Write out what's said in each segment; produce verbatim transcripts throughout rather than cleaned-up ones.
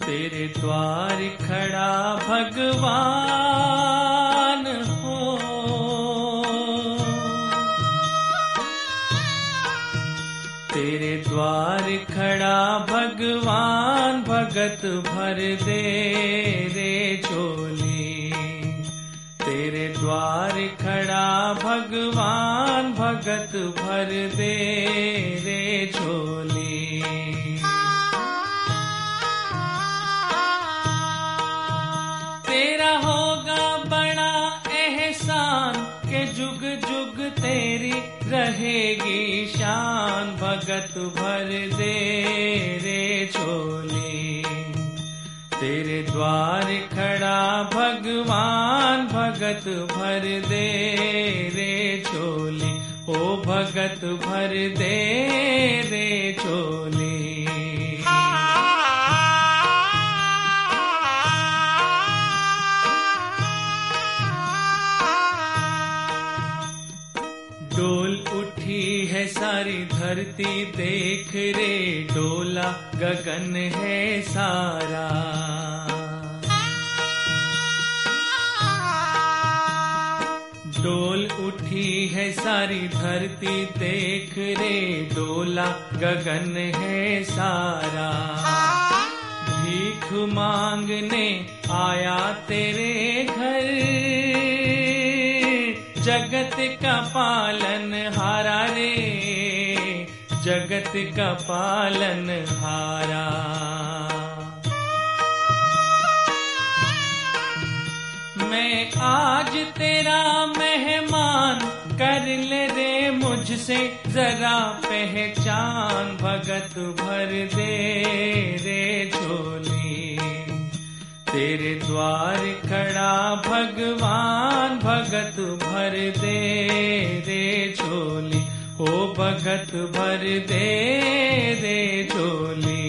तेरे द्वार खड़ा भगवान हो, तेरे द्वार खड़ा भगवान, भगत भर दे रे झोली। तेरे द्वार खड़ा भगवान, भगत भर दे रे झोली। तेरा होगा बड़ा एहसान के जुग जुग तेरी रहेगी शान, भगत भर दे रे झोली। तेरे द्वार खड़ा भगवान, भगत भर दे रे झोली। ओ भगत भर दे रे झोली। डोल उठी है सारी धरती देख रे, डोला गगन है सारा। डोल उठी है सारी धरती देख रे, डोला गगन है सारा। भीख मांगने आया तेरे घर, जगत का पालन हारा रे, जगत का पालन हारा। मैं आज तेरा मेहमान, कर ले रे मुझसे जरा पहचान, भगत भर दे रे झोली। तेरे द्वार खड़ा भगवान, भगत भर दे रे झोली। ओ भगत भर दे रे झोली।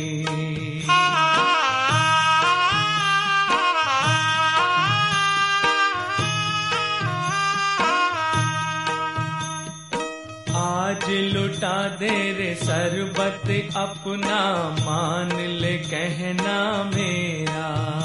आज लुटा दे रे सरबत अपना, मान ले कहना मेरा।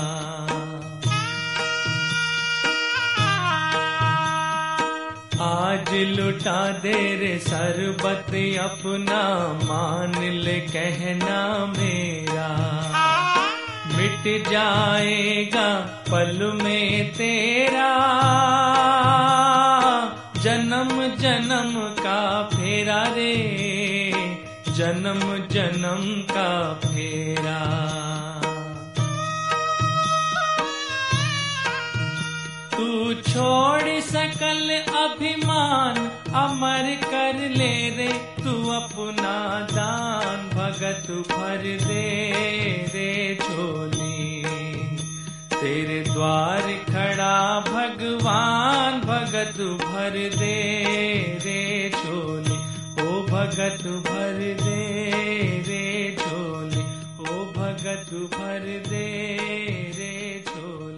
आज लुटा दे रे सरबत अपना, मान ले कहना मेरा। मिट जाएगा पल में तेरा, जन्म जन्म का फेरा रे, जन्म जन्म का फेरा। तू छोड़ सकल अभिमान, अमर कर ले रे तू अपना दान, भगत भर दे रे झोली। तेरे द्वार खड़ा भगवान, भगत भर दे रे झोली। ओ भगत भर दे रे झोली। ओ भगत भर दे रे झोली।